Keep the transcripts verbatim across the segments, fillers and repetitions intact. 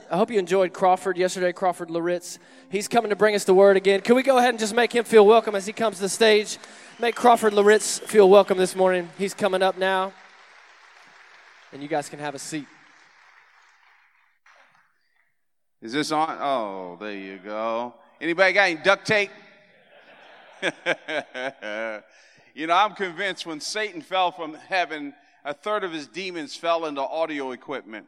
I hope you enjoyed Crawford yesterday, Crawford Loritz. He's coming to bring us the word again. Can we go ahead and just make him feel welcome as he comes to the stage? Make Crawford Loritz feel welcome this morning. He's coming up now, and you guys can have a seat. Is this on? Oh, there you go. Anybody got any duct tape? You know, I'm convinced when Satan fell from heaven, a third of his demons fell into audio equipment.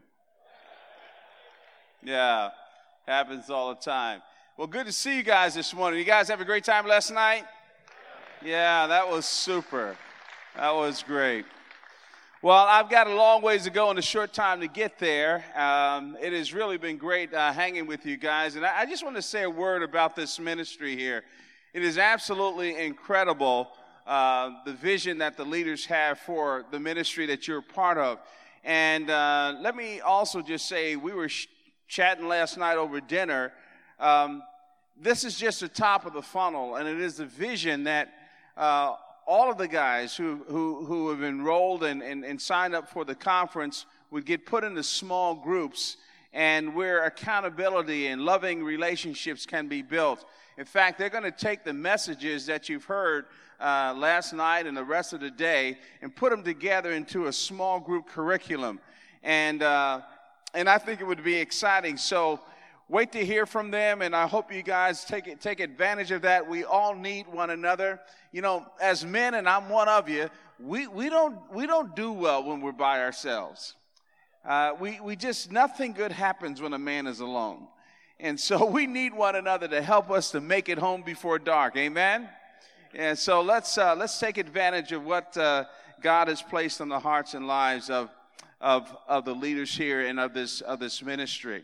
Yeah, happens all the time. Well, good to see you guys this morning. You guys have a great time last night? Yeah, that was super. That was great. Well, I've got a long ways to go and a short time to get there. Um, it has really been great uh, hanging with you guys. And I, I just want to say a word about this ministry here. It is absolutely incredible, uh, the vision that the leaders have for the ministry that you're part of. And uh, let me also just say, we were sh- chatting last night over dinner. Um, this is just the top of the funnel, and it is the vision that uh, all of the guys who who, who have enrolled and, and, and signed up for the conference would get put into small groups, and where accountability and loving relationships can be built. In fact, they're going to take the messages that you've heard uh, last night and the rest of the day and put them together into a small group curriculum. And uh, and I think it would be exciting. So wait to hear from them, and I hope you guys take it, take advantage of that. We all need one another. You know, as men, and I'm one of you, we, we don't we don't do well when we're by ourselves. Uh, we we just nothing good happens when a man is alone. And so we need one another to help us to make it home before dark. Amen? And so let's uh, let's take advantage of what uh, God has placed on the hearts and lives of, of, of the leaders here and of this, of this ministry.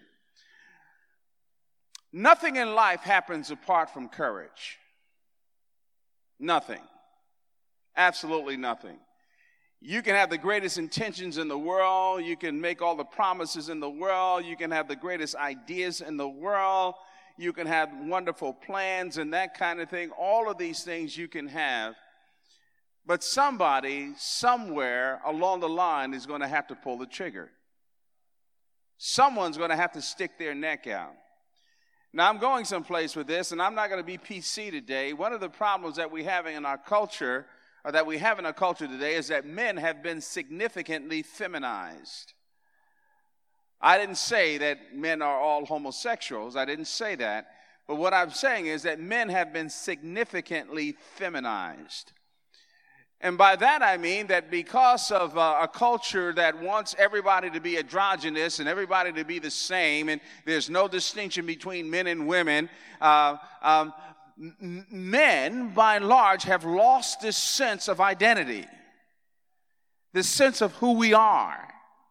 Nothing in life happens apart from courage. Nothing. Absolutely nothing. You can have the greatest intentions in the world. You can make all the promises in the world. You can have the greatest ideas in the world. You can have wonderful plans and that kind of thing. All of these things you can have. But somebody, somewhere along the line is going to have to pull the trigger. Someone's going to have to stick their neck out. Now, I'm going someplace with this, and I'm not going to be P C today. One of the problems that we're having in our culture or that we have in our culture today is that men have been significantly feminized. I didn't say that men are all homosexuals. I didn't say that. But what I'm saying is that men have been significantly feminized. And by that I mean that because of uh, a culture that wants everybody to be androgynous and everybody to be the same, and there's no distinction between men and women, uh, um, men, by and large, have lost this sense of identity, this sense of who we are.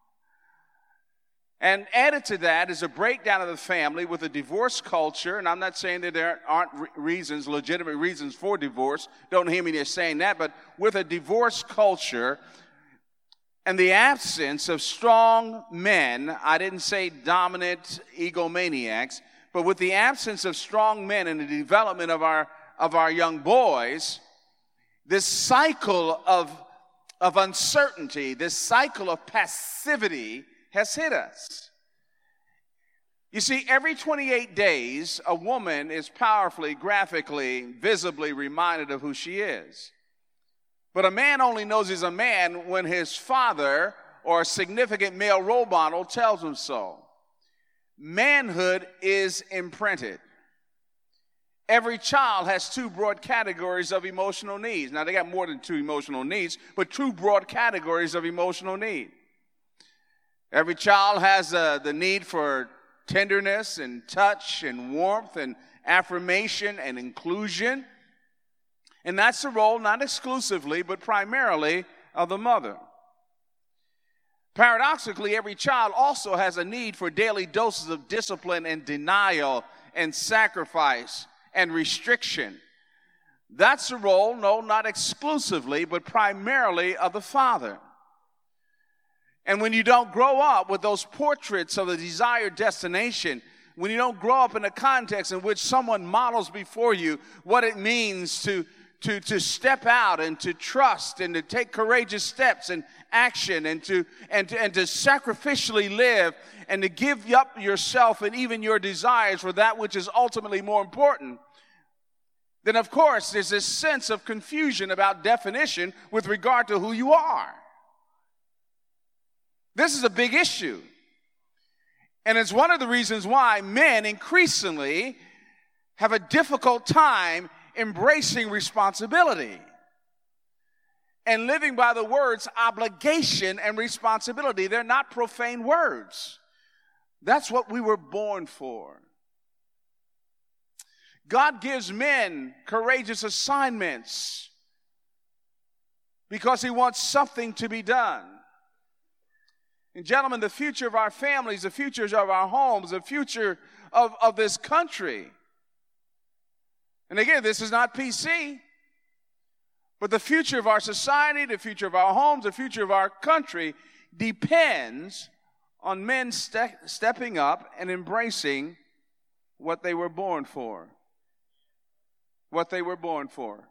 And added to that is a breakdown of the family with a divorce culture, and I'm not saying that there aren't reasons, legitimate reasons for divorce. Don't hear me there saying that, but with a divorce culture and the absence of strong men, I didn't say dominant egomaniacs, but with the absence of strong men in the development of our of our young boys, this cycle of, of uncertainty, this cycle of passivity has hit us. You see, every twenty-eight days, a woman is powerfully, graphically, visibly reminded of who she is. But a man only knows he's a man when his father or a significant male role model tells him so. Manhood is imprinted. Every child has two broad categories of emotional needs. Now, they got more than two emotional needs, but two broad categories of emotional need. Every child has uh, the need for tenderness and touch and warmth and affirmation and inclusion. And that's the role, not exclusively, but primarily of the mother. Paradoxically, every child also has a need for daily doses of discipline and denial and sacrifice and restriction. That's the role, no, not exclusively, but primarily of the father. And when you don't grow up with those portraits of the desired destination, when you don't grow up in a context in which someone models before you what it means to, to, to step out and to trust and to take courageous steps and action and to, and to, and to sacrificially live and to give up yourself and even your desires for that which is ultimately more important, then of course there's this sense of confusion about definition with regard to who you are. This is a big issue. And it's one of the reasons why men increasingly have a difficult time embracing responsibility and living by the words obligation and responsibility. They're not profane words. That's what we were born for. God gives men courageous assignments because he wants something to be done. And gentlemen, the future of our families, the futures of our homes, the future of, of this country. And again, this is not P C, but the future of our society, the future of our homes, the future of our country depends on men ste- stepping up and embracing what they were born for. What they were born for.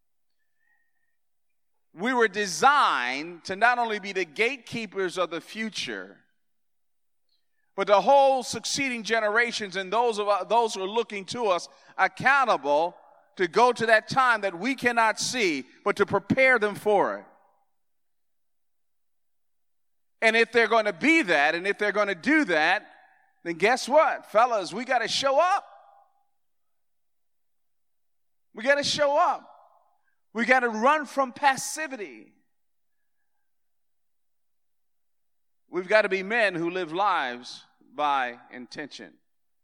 We were designed to not only be the gatekeepers of the future, but to hold succeeding generations and those of those who are looking to us accountable to go to that time that we cannot see, but to prepare them for it. And if they're going to be that, and if they're going to do that, then guess what, fellas? We got to show up. We got to show up. We got to run from passivity. We've got to be men who live lives by intention.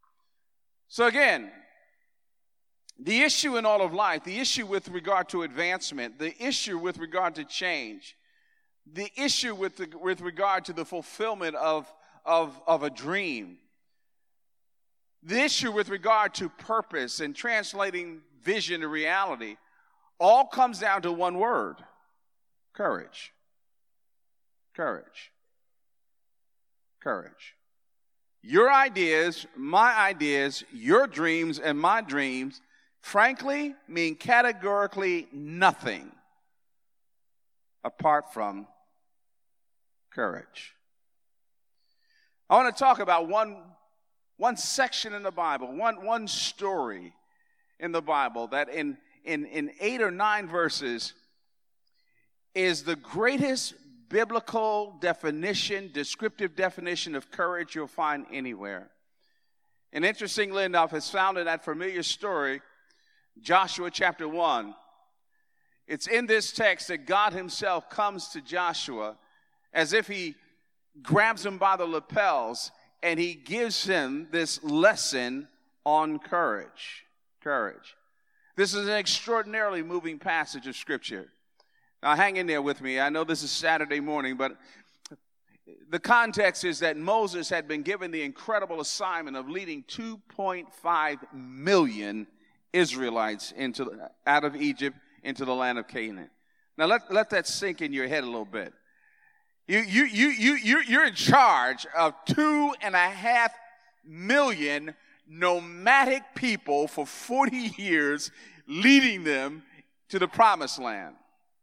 So again, the issue in all of life, the issue with regard to advancement, the issue with regard to change, the issue with, the, with regard to the fulfillment of, of, of a dream, the issue with regard to purpose and translating vision to reality, all comes down to one word: courage. Courage. Courage. Your ideas, my ideas, your dreams, and my dreams, frankly, mean categorically nothing apart from courage. I want to talk about one, one section in the Bible, one, one story in the Bible that in In, in eight or nine verses is the greatest biblical definition, descriptive definition of courage you'll find anywhere. And interestingly enough, it's found in that familiar story, Joshua chapter one. It's in this text that God himself comes to Joshua as if he grabs him by the lapels and he gives him this lesson on courage. Courage. This is an extraordinarily moving passage of Scripture. Now, hang in there with me. I know this is Saturday morning, but the context is that Moses had been given the incredible assignment of leading two point five million Israelites into the, out of Egypt into the land of Canaan. Now, let, let that sink in your head a little bit. You, you, you, you, you, you're in charge of two and a half million nomadic people for forty years, leading them to the promised land.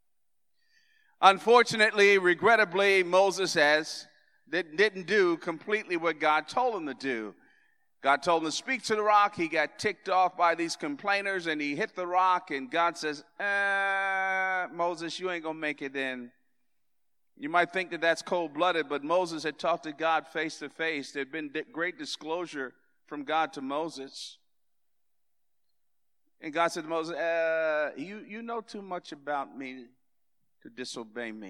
Unfortunately, regrettably, Moses has, didn't do completely what God told him to do. God told him to speak to the rock. He got ticked off by these complainers, and he hit the rock, and God says, uh, Moses, you ain't going to make it in. You might think that that's cold-blooded, but Moses had talked to God face to face. There had been great disclosure from God to Moses. And God said to Moses, uh, you, you know too much about me to disobey me.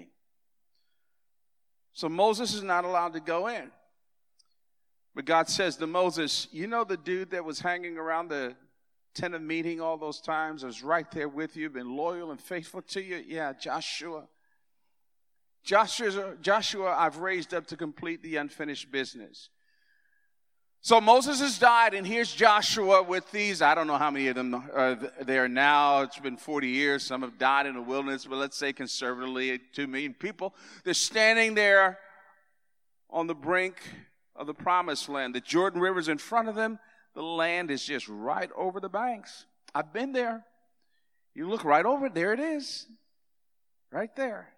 So Moses is not allowed to go in. But God says to Moses, you know the dude that was hanging around the tent of meeting all those times, was right there with you, been loyal and faithful to you? Yeah, Joshua. Joshua, Joshua I've raised up to complete the unfinished business. So Moses has died, and here's Joshua with these. I don't know how many of them are there now. It's been forty years. Some have died in the wilderness, but let's say conservatively two million people. They're standing there on the brink of the promised land. The Jordan River's in front of them. The land is just right over the banks. I've been there. You look right over it, there it is. Right there.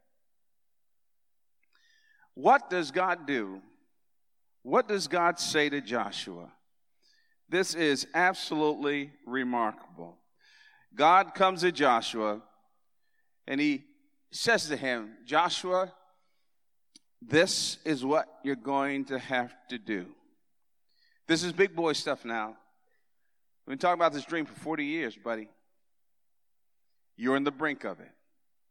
What does God do? What does God say to Joshua? This is absolutely remarkable. God comes to Joshua and he says to him, Joshua, this is what you're going to have to do. This is big boy stuff now. We've been talking about this dream for forty years, buddy. You're on the brink of it.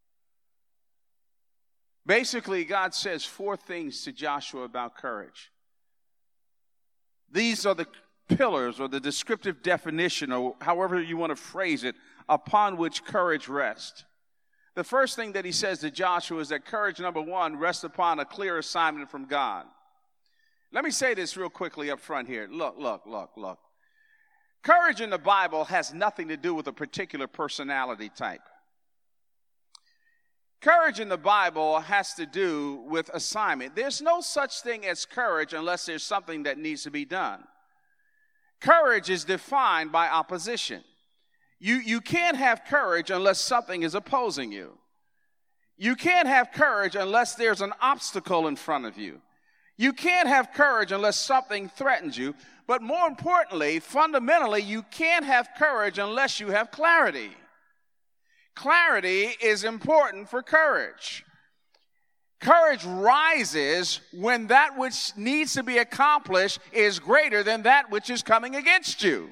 Basically, God says four things to Joshua about courage. These are the pillars or the descriptive definition, or however you want to phrase it, upon which courage rests. The first thing that he says to Joshua is that courage, number one, rests upon a clear assignment from God. Let me say this real quickly up front here. Look, look, look, look. Courage in the Bible has nothing to do with a particular personality type. Courage in the Bible has to do with assignment. There's no such thing as courage unless there's something that needs to be done. Courage is defined by opposition. You, you can't have courage unless something is opposing you. You can't have courage unless there's an obstacle in front of you. You can't have courage unless something threatens you. But more importantly, fundamentally, you can't have courage unless you have clarity. Clarity is important for courage. Courage rises when that which needs to be accomplished is greater than that which is coming against you.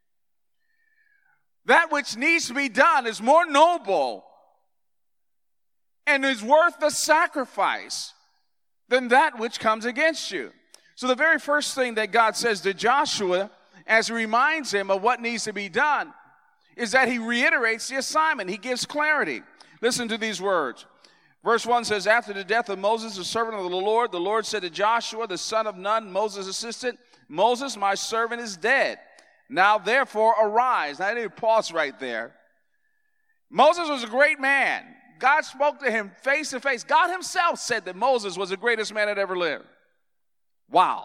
That which needs to be done is more noble and is worth the sacrifice than that which comes against you. So the very first thing that God says to Joshua as he reminds him of what needs to be done is that he reiterates the assignment. He gives clarity. Listen to these words. Verse one says, after the death of Moses, the servant of the Lord, the Lord said to Joshua, the son of Nun, Moses' assistant, Moses, my servant, is dead. Now therefore arise. Now I need to pause right there. Moses was a great man. God spoke to him face to face. God himself said that Moses was the greatest man that ever lived. Wow.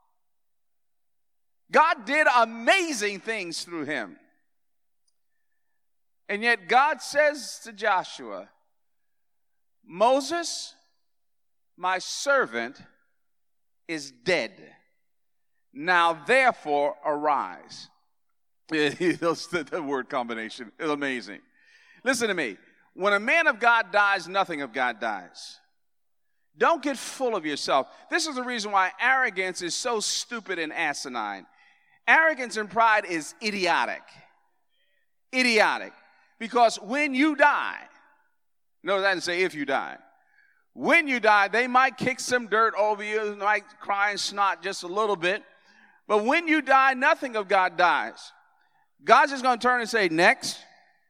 God did amazing things through him. And yet God says to Joshua, Moses, my servant, is dead. Now therefore arise. The word combination is amazing. Listen to me. When a man of God dies, nothing of God dies. Don't get full of yourself. This is the reason why arrogance is so stupid and asinine. Arrogance and pride is idiotic. Idiotic. Because when you die, notice I didn't say if you die. When you die, they might kick some dirt over you, might cry and snot just a little bit. But when you die, nothing of God dies. God's just going to turn and say, next.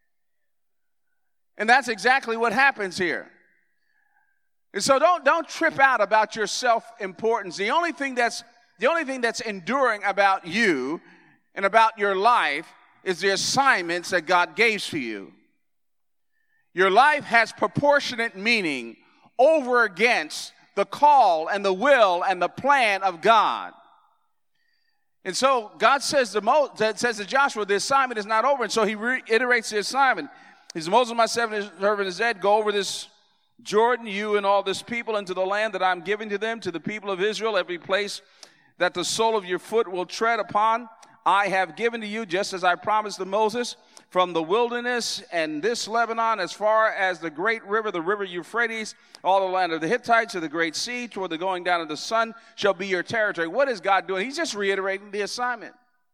And that's exactly what happens here. And so don't, don't trip out about your self-importance. The only thing that's, the only thing that's enduring about you and about your life is the assignments that God gave to you. Your life has proportionate meaning over against the call and the will and the plan of God. And so God says to, Mo, says to Joshua, the assignment is not over. And so he reiterates the assignment. He says, Moses, my servant is dead. Go over this Jordan, you and all this people, into the land that I'm giving to them, to the people of Israel, every place that the sole of your foot will tread upon, I have given to you, just as I promised to Moses, from the wilderness and this Lebanon, as far as the great river, the river Euphrates, all the land of the Hittites, to the great sea, toward the going down of the sun, shall be your territory. What is God doing? He's just reiterating the assignment.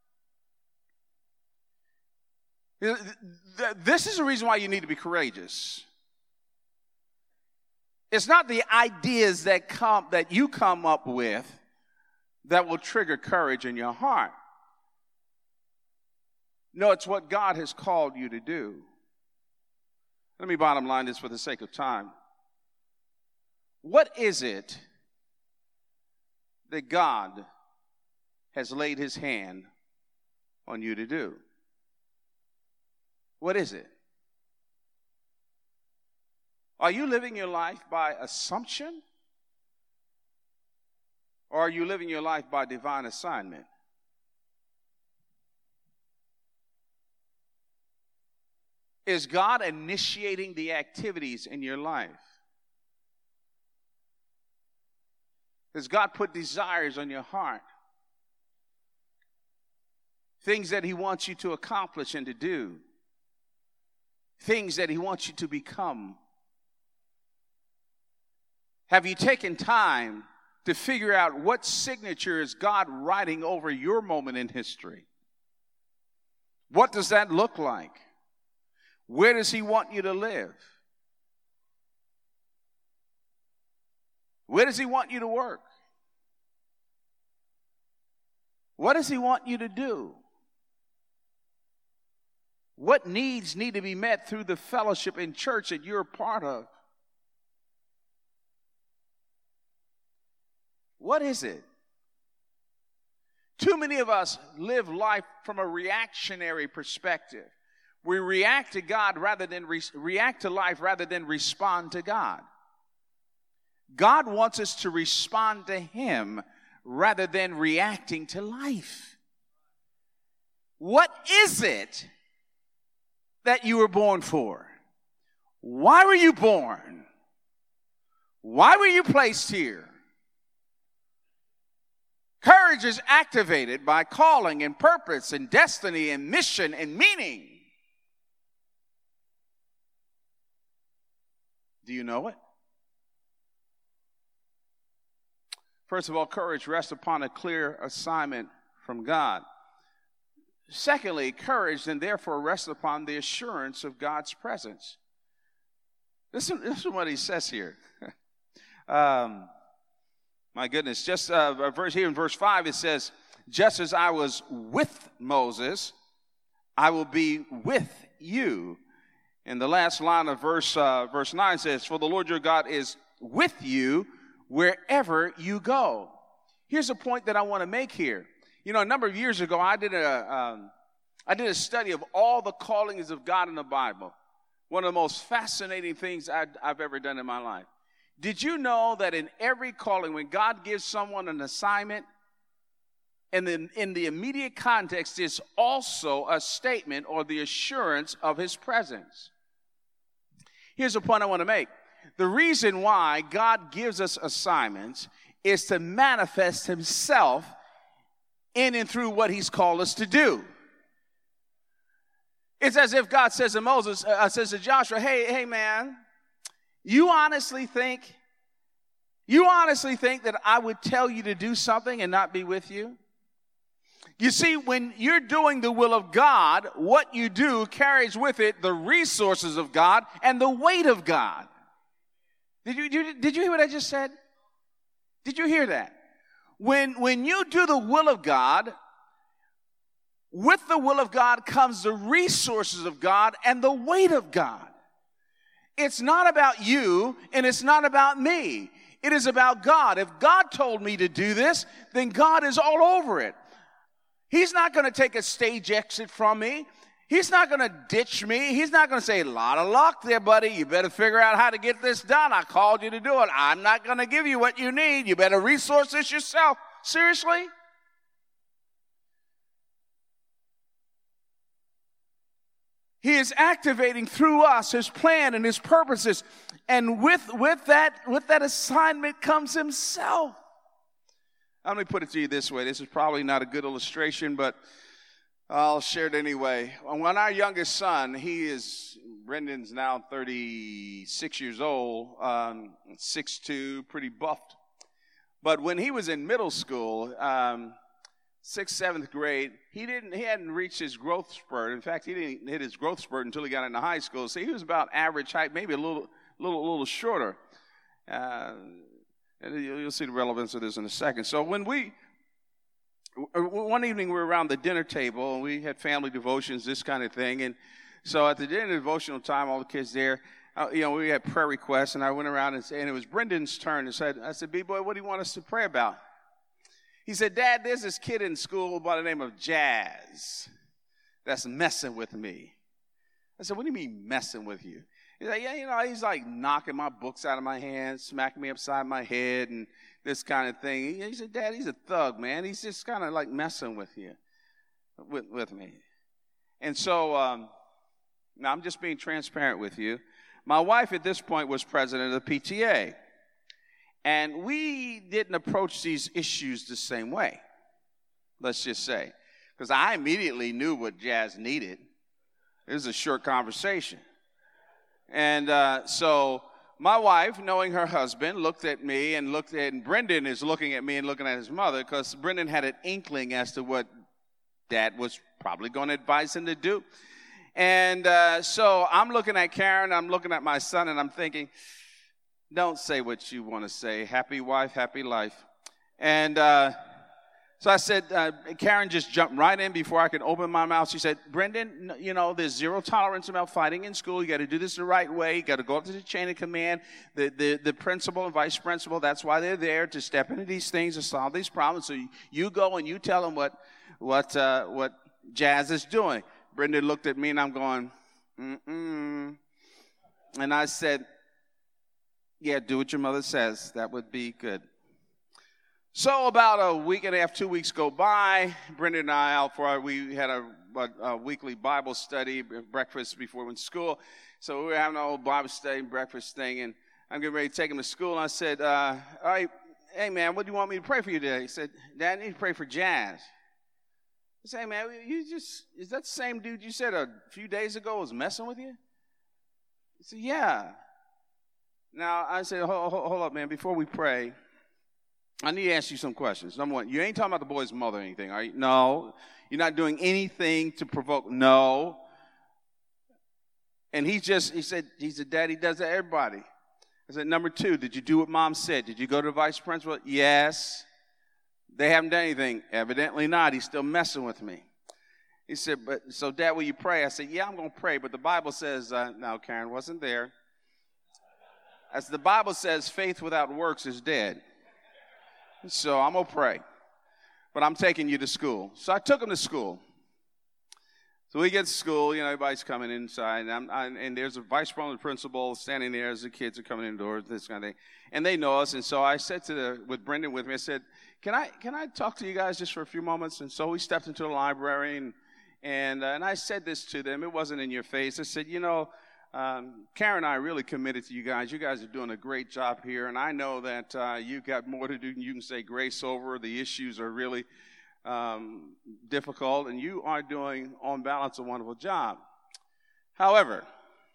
This is the reason why you need to be courageous. It's not the ideas that come that you come up with that will trigger courage in your heart. No, it's what God has called you to do. Let me bottom line this for the sake of time. What is it that God has laid his hand on you to do? What is it? Are you living your life by assumption? Or are you living your life by divine assignment? Is God initiating the activities in your life? Has God put desires on your heart? Things that he wants you to accomplish and to do. Things that he wants you to become. Have you taken time to figure out what signature is God writing over your moment in history? What does that look like? Where does he want you to live? Where does he want you to work? What does he want you to do? What needs need to be met through the fellowship in church that you're a part of? What is it? Too many of us live life from a reactionary perspective. We react to God rather than re- react to life rather than respond to God. God wants us to respond to him rather than reacting to life. What is it that you were born for? Why were you born? Why were you placed here? Courage is activated by calling and purpose and destiny and mission and meaning. Do you know it? First of all, courage rests upon a clear assignment from God. Secondly, courage then therefore rests upon the assurance of God's presence. Listen, listen to what he says here. um, my goodness, just uh, a verse here in verse five, it says, just as I was with Moses, I will be with you. And the last line of verse uh, verse nine says, for the Lord your God is with you wherever you go. Here's a point that I want to make here. You know, a number of years ago, I did a um, I did a study of all the callings of God in the Bible. One of the most fascinating things I've, I've ever done in my life. Did you know that in every calling, when God gives someone an assignment, and then in the immediate context is also a statement or the assurance of his presence? Here's a point I want to make. The reason why God gives us assignments is to manifest himself in and through what he's called us to do. It's as if God says to Moses, uh, says to Joshua, hey, hey man, you honestly think, you honestly think that I would tell you to do something and not be with you? You see, when you're doing the will of God, what you do carries with it the resources of God and the weight of God. Did you, did, did you hear what I just said? Did you hear that? When, when you do the will of God, with the will of God comes the resources of God and the weight of God. It's not about you and it's not about me. It is about God. If God told me to do this, then God is all over it. He's not going to take a stage exit from me. He's not going to ditch me. He's not going to say, a lot of luck there, buddy. You better figure out how to get this done. I called you to do it. I'm not going to give you what you need. You better resource this yourself. Seriously? He is activating through us his plan and his purposes. And with, with, that, with that assignment comes himself. Let me put it to you this way. This is probably not a good illustration, but I'll share it anyway. When our youngest son, he is, Brendan's now thirty-six years old, um, six two, pretty buffed. But when he was in middle school, um, sixth, seventh grade, he didn't, he hadn't reached his growth spurt. In fact, he didn't hit his growth spurt until he got into high school. So he was about average height, maybe a little, little, little shorter. Uh, And you'll see the relevance of this in a second. So when we, one evening we were around the dinner table, and we had family devotions, this kind of thing. And so at the dinner devotional time, all the kids there, uh, you know, we had prayer requests, and I went around and, and it was Brendan's turn. And said, I said, B-boy, what do you want us to pray about? He said, Dad, there's this kid in school by the name of Jazz that's messing with me. I said, what do you mean messing with you? He's like, yeah, you know, he's like knocking my books out of my hands, smacking me upside my head, and this kind of thing. He said, Dad, he's a thug, man. He's just kind of like messing with you, with, with me. And so um, Now, I'm just being transparent with you. My wife at this point was president of the P T A. And we didn't approach these issues the same way, let's just say. Because I immediately knew what Jazz needed. It was a short conversation. And uh, so my wife, knowing her husband, looked at me and looked at, and Brendan is looking at me and looking at his mother, because Brendan had an inkling as to what Dad was probably going to advise him to do. And uh, so I'm looking at Karen, I'm looking at my son, and I'm thinking, don't say what you want to say. Happy wife, happy life. And uh, so I said, uh, Karen just jumped right in before I could open my mouth. She said, Brendan, you know, there's zero tolerance about fighting in school. You got to do this the right way. You got to go up to the chain of command. The, the, the principal and vice principal, that's why they're there, to step into these things, to solve these problems. So you, you go and you tell them what, what, uh, what Jazz is doing. Brendan looked at me, and I'm going, mm-mm. And I said, yeah, do what your mother says. That would be good. So about a week and a half, two weeks go by. Brendan and I out for our, we had a, a, a weekly Bible study, breakfast before we went to school. So we were having our old Bible study, breakfast thing, and I'm getting ready to take him to school. And I said, uh, all right, hey, man, what do you want me to pray for you today? He said, Dad, I need to pray for Jazz. I said, hey, man, you just, is that the same dude you said a few days ago was messing with you? He said, yeah. Now, I said, hold, hold, hold up, man, before we pray, I need to ask you some questions. Number one, you ain't talking about the boy's mother or anything, are you? No. You're not doing anything to provoke? No. And he just, he said, he said, Dad, he does that to everybody. I said, number two, did you do what Mom said? Did you go to the vice principal? Yes. They haven't done anything. Evidently not. He's still messing with me. He said, but so Dad, will you pray? I said, yeah, I'm going to pray. But the Bible says, uh, no, Karen wasn't there. As the Bible says, faith without works is dead. So I'm going to pray. But I'm taking you to school. So I took him to school. So we get to school, you know, everybody's coming inside. And, I'm, I, and there's a vice principal standing there as the kids are coming indoors, this kind of thing. And they know us. And so I said to the, with Brendan with me, I said, can I can I talk to you guys just for a few moments? And so we stepped into the library, and and, uh, and I said this to them. It wasn't in your face. I said, you know, Um, Karen and I are really committed to you guys. You guys are doing a great job here, and I know that uh, you've got more to do than you can say grace over. The issues are really um, difficult, and you are doing, on balance, a wonderful job. However,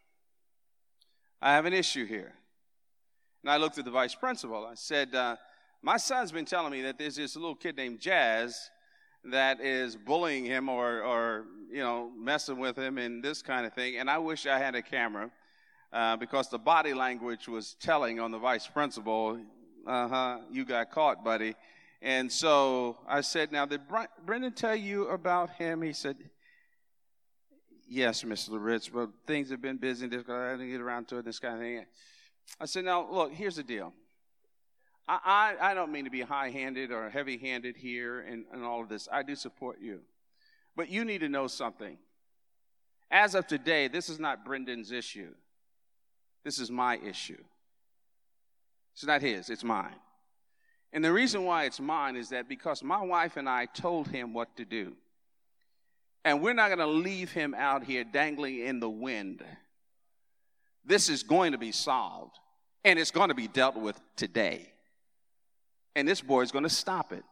I have an issue here. And I looked at the vice principal. I said, uh, my son's been telling me that there's this little kid named Jazz that is bullying him or, or, you know, messing with him and this kind of thing. And I wish I had a camera uh, because the body language was telling on the vice principal, uh-huh, you got caught, buddy. And so I said, now, did Brendan tell you about him? He said, yes, Mister Loritz, but things have been busy. I didn't get around to it, this kind of thing. I said, now, look, here's the deal. I, I, I don't mean to be high-handed or heavy-handed here and, and all of this. I do support you. But you need to know something. As of today, this is not Brendan's issue. This is my issue. It's not his, it's mine. And the reason why it's mine is that because my wife and I told him what to do. And we're not going to leave him out here dangling in the wind. This is going to be solved. And it's going to be dealt with today. And this boy is going to stop it.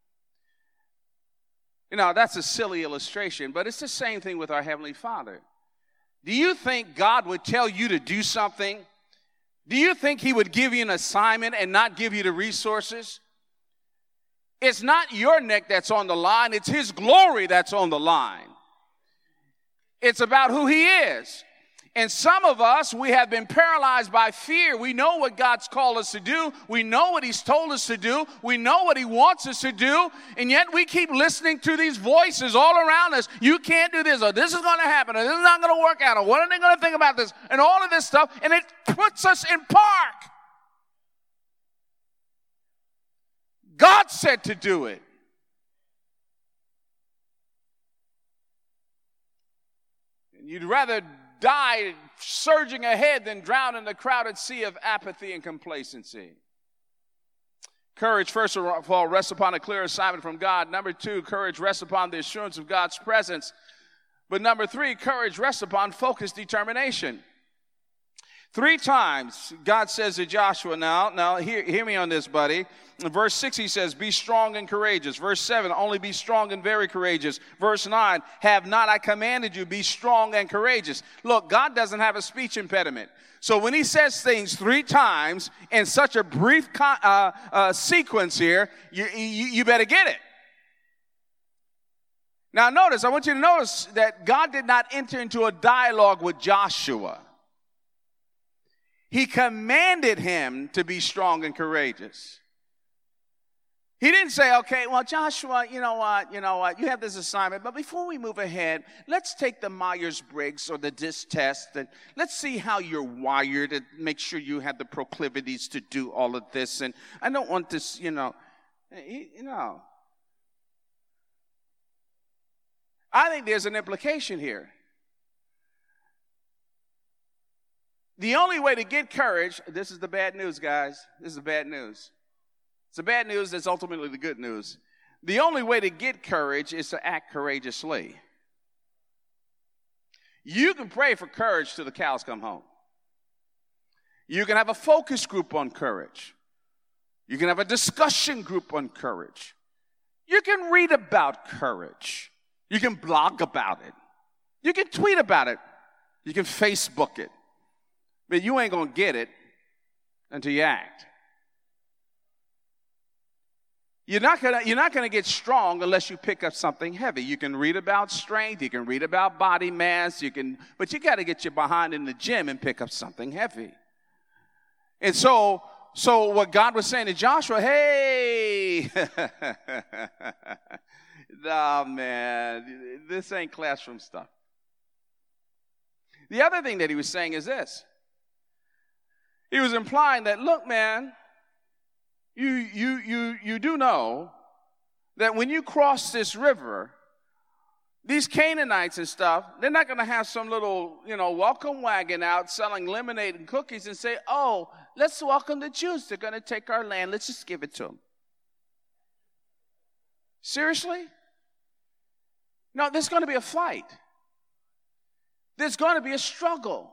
You know, that's a silly illustration, but it's the same thing with our Heavenly Father. Do you think God would tell you to do something? Do you think He would give you an assignment and not give you the resources? It's not your neck that's on the line. It's His glory that's on the line. It's about who He is. And some of us, we have been paralyzed by fear. We know what God's called us to do. We know what He's told us to do. We know what He wants us to do. And yet we keep listening to these voices all around us. You can't do this, or this is going to happen, or this is not going to work out, or what are they going to think about this, and all of this stuff. And it puts us in park. God said to do it. And you'd rather die surging ahead than drown in the crowded sea of apathy and complacency. Courage, first of all, rests upon a clear assignment from God. Number two, courage rests upon the assurance of God's presence. But number three, courage rests upon focused determination. Three times, God says to Joshua, now, now hear, hear me on this, buddy. In verse six, he says, be strong and courageous. Verse seven, only be strong and very courageous. Verse nine, have not I commanded you, be strong and courageous. Look, God doesn't have a speech impediment. So when he says things three times in such a brief con- uh, uh, sequence here, you, you, you better get it. Now notice, I want you to notice that God did not enter into a dialogue with Joshua. He commanded him to be strong and courageous. He didn't say, okay, well, Joshua, you know what, you know what, you have this assignment, but before we move ahead, let's take the Myers-Briggs or the DISC test, and let's see how you're wired and make sure you have the proclivities to do all of this, and I don't want this, you know, you know. I think there's an implication here. The only way to get courage, this is the bad news, guys. This is the bad news. It's the bad news that's ultimately the good news. The only way to get courage is to act courageously. You can pray for courage till the cows come home. You can have a focus group on courage. You can have a discussion group on courage. You can read about courage. You can blog about it. You can tweet about it. You can Facebook it. But you ain't going to get it until you act. You're not gonna, you're not gonna get strong unless you pick up something heavy. You can read about strength, you can read about body mass, you can, but you got to get your behind in the gym and pick up something heavy. And so, so what God was saying to Joshua, hey, nah, man, this ain't classroom stuff. The other thing that he was saying is this. He was implying that, look, man, you, you, you, you do know that when you cross this river, these Canaanites and stuff, they're not going to have some little, you know, welcome wagon out selling lemonade and cookies and say, oh, let's welcome the Jews. They're going to take our land. Let's just give it to them. Seriously? No, there's going to be a fight. There's going to be a struggle.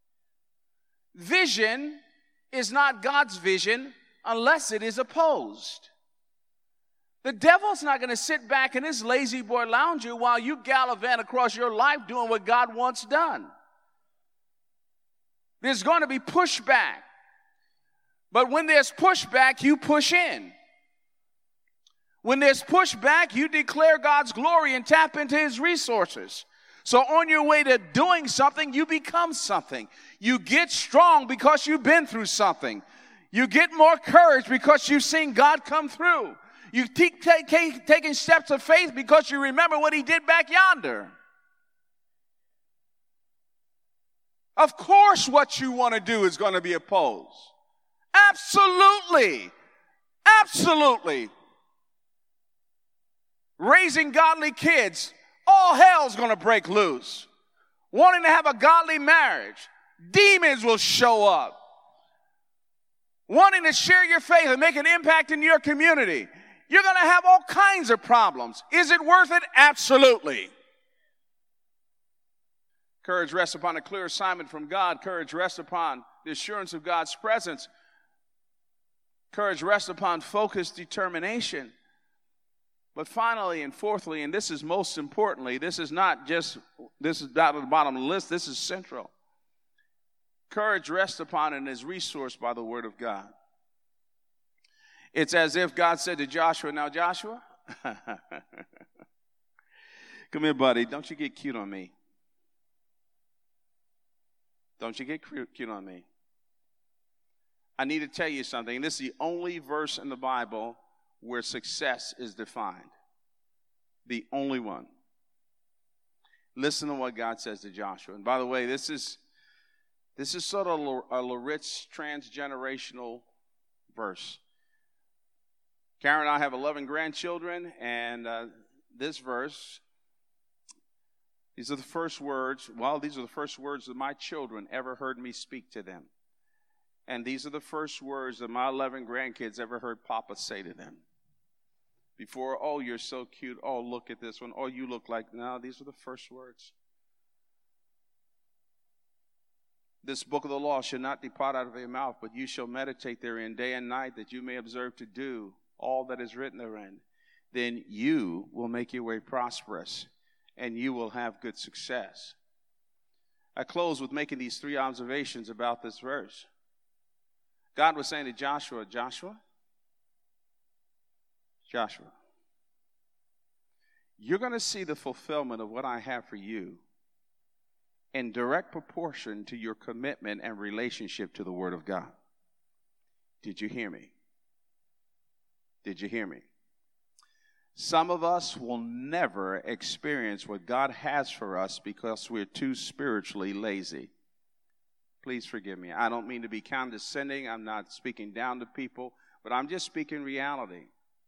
Vision is not God's vision unless it is opposed. The devil's not going to sit back in his lazy boy lounger while you gallivant across your life doing what God wants done. There's going to be pushback. But when there's pushback, you push in. When there's pushback, you declare God's glory and tap into his resources. So on your way to doing something, you become something. You get strong because you've been through something. You get more courage because you've seen God come through. You keep take, take, taking steps of faith because you remember what he did back yonder. Of course, what you want to do is going to be opposed. Absolutely. Absolutely. Raising godly kids, all hell's going to break loose. Wanting to have a godly marriage, demons will show up. Wanting to share your faith and make an impact in your community, you're going to have all kinds of problems. Is it worth it? Absolutely. Courage rests upon a clear assignment from God. Courage rests upon the assurance of God's presence. Courage rests upon focused determination. But finally and fourthly, and this is most importantly, this is not just, this is down at the bottom of the list, this is central. Courage rests upon and is resourced by the word of God. It's as if God said to Joshua, now Joshua, come here, buddy, don't you get cute on me. Don't you get cute on me. I need to tell you something. This is the only verse in the Bible where success is defined. The only one. Listen to what God says to Joshua. And by the way, this is this is sort of a Loritz transgenerational verse. Karen and I have eleven grandchildren, and uh, this verse, these are the first words, well, these are the first words that my children ever heard me speak to them. And these are the first words that my eleven grandkids ever heard Papa say to them. Before, oh, you're so cute. Oh, look at this one. Oh, you look like, no, these are the first words. This book of the law shall not depart out of your mouth, but you shall meditate therein day and night, that you may observe to do all that is written therein. Then you will make your way prosperous, and you will have good success. I close with making these three observations about this verse. God was saying to Joshua, Joshua, Joshua, you're going to see the fulfillment of what I have for you in direct proportion to your commitment and relationship to the Word of God. Did you hear me? Did you hear me? Some of us will never experience what God has for us because we're too spiritually lazy. Please forgive me. I don't mean to be condescending. I'm not speaking down to people, but I'm just speaking reality.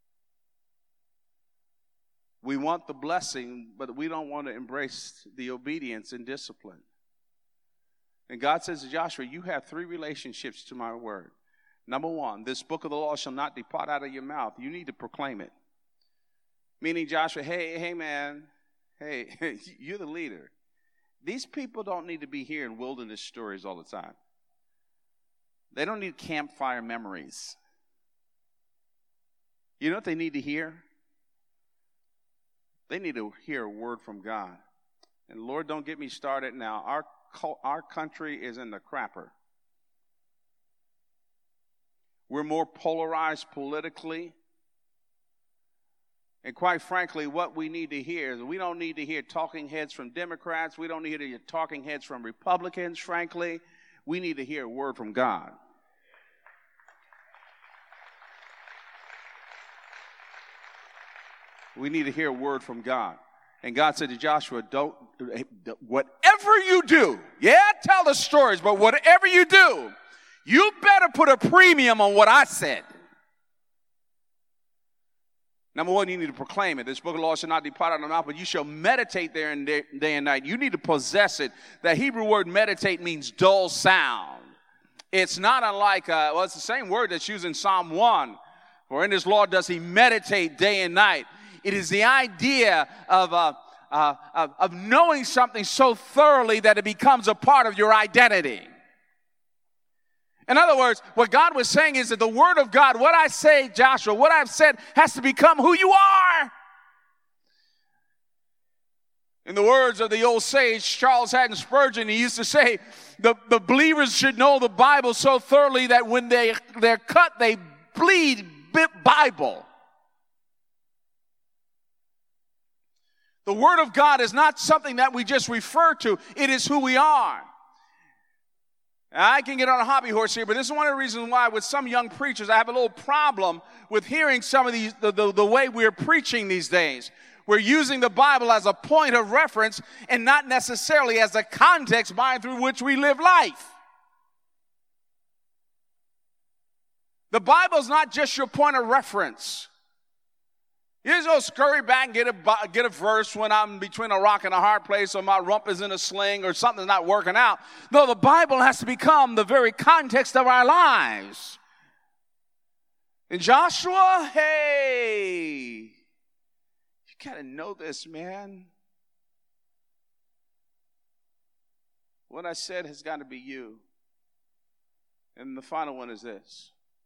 We want the blessing, but we don't want to embrace the obedience and discipline. And God says to Joshua, you have three relationships to my word. Number one, this book of the law shall not depart out of your mouth. You need to proclaim it. Meaning, Joshua, hey, hey, man, hey, you're the leader. These people don't need to be hearing wilderness stories all the time. They don't need campfire memories. You know what they need to hear? They need to hear a word from God. And Lord, don't get me started now. Our, our country is in the crapper. We're more polarized politically. And quite frankly, what we need to hear is we don't need to hear talking heads from Democrats. We don't need to hear talking heads from Republicans, frankly. We need to hear a word from God. We need to hear a word from God. And God said to Joshua, don't, whatever you do, yeah, tell the stories, but whatever you do, you better put a premium on what I said. Number one, you need to proclaim it. This book of the law shall not depart out of the mouth, but you shall meditate therein day, day and night. You need to possess it. The Hebrew word meditate means dull sound. It's not unlike, uh, well, it's the same word that's used in Psalm one. For in his law does he meditate day and night. It is the idea of, uh, uh, of, of knowing something so thoroughly that it becomes a part of your identity. In other words, what God was saying is that the word of God, what I say, Joshua, what I've said has to become who you are. In the words of the old sage, Charles Haddon Spurgeon, he used to say, the, the believers should know the Bible so thoroughly that when they, they're cut, they bleed Bible. The Word of God is not something that we just refer to. It is who we are. I can get on a hobby horse here, but this is one of the reasons why with some young preachers I have a little problem with hearing some of these, the, the, the way we're preaching these days. We're using the Bible as a point of reference and not necessarily as a context by and through which we live life. The Bible's not just your point of reference. You just go scurry back and get a, get a verse when I'm between a rock and a hard place or my rump is in a sling or something's not working out. No, the Bible has to become the very context of our lives. And Joshua, hey, you got to know this, man. What I said has got to be you. And the final one is this.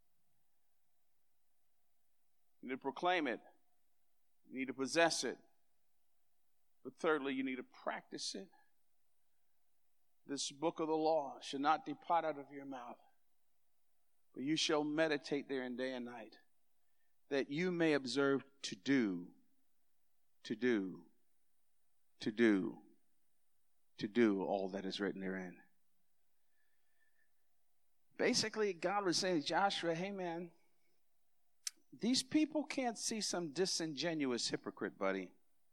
You need to proclaim it. You need to possess it. But thirdly, you need to practice it. This book of the law shall not depart out of your mouth, but you shall meditate therein day and night, that you may observe to do, to do, to do, to do all that is written therein. Basically, God was saying to Joshua, hey man, these people can't see some disingenuous hypocrite, buddy.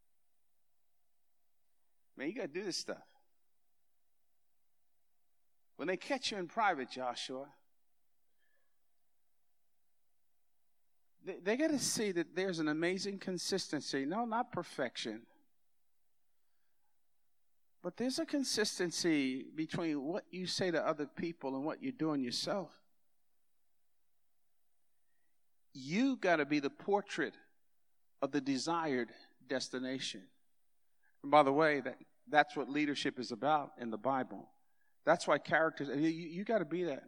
Man, you got to do this stuff. When they catch you in private, Joshua, they, they got to see that there's an amazing consistency. No, not perfection. But there's a consistency between what you say to other people and what you're doing yourself. You got to be the portrait of the desired destination. And by the way, that, that's what leadership is about in the Bible. That's why characters, you, you got to be that.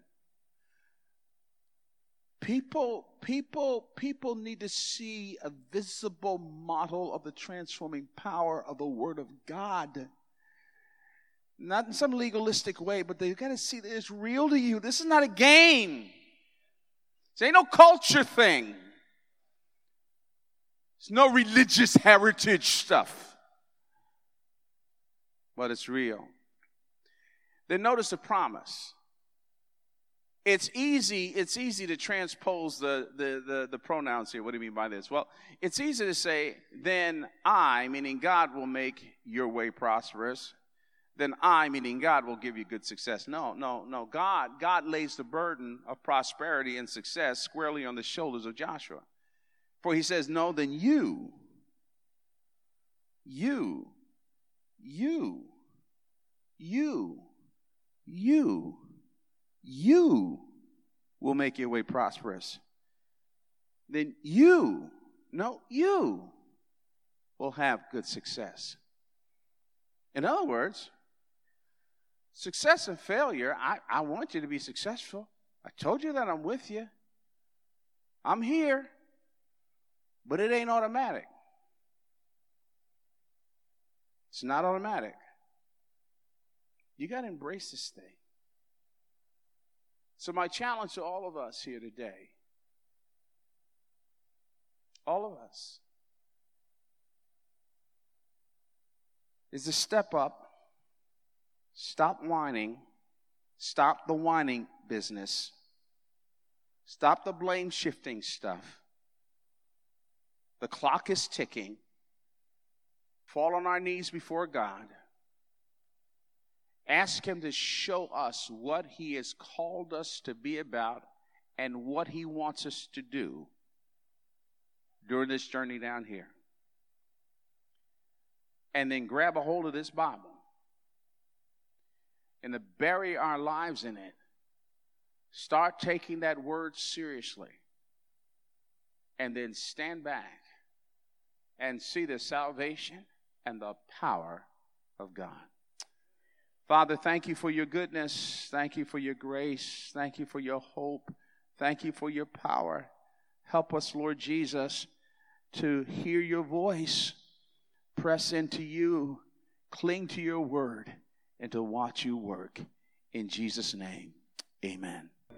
People, people, people need to see a visible model of the transforming power of the Word of God. Not in some legalistic way, but they've got to see that it's real to you. This is not a game. This ain't no culture thing. It's no religious heritage stuff. But it's real. Then notice the promise. It's easy, it's easy to transpose the, the, the, the pronouns here. What do you mean by this? Well, it's easy to say, then I, meaning God, will make your way prosperous. Then I, meaning God, will give you good success. No, no, no. God, God lays the burden of prosperity and success squarely on the shoulders of Joshua. For he says, no, then you, you, you, you, you, you will make your way prosperous. Then you, no, you will have good success. In other words, success and failure, I, I want you to be successful. I told you that I'm with you. I'm here. But it ain't automatic. It's not automatic. You got to embrace this thing. So my challenge to all of us here today, all of us, is to step up, stop whining, stop the whining business, stop the blame shifting stuff. The clock is ticking. Fall on our knees before God. Ask him to show us what he has called us to be about and what he wants us to do during this journey down here. And then grab a hold of this Bible and to bury our lives in it. Start taking that word seriously. And then stand back and see the salvation and the power of God. Father, thank you for your goodness. Thank you for your grace. Thank you for your hope. Thank you for your power. Help us, Lord Jesus, to hear your voice, press into you, cling to your word, and to watch you work. In Jesus' name, amen.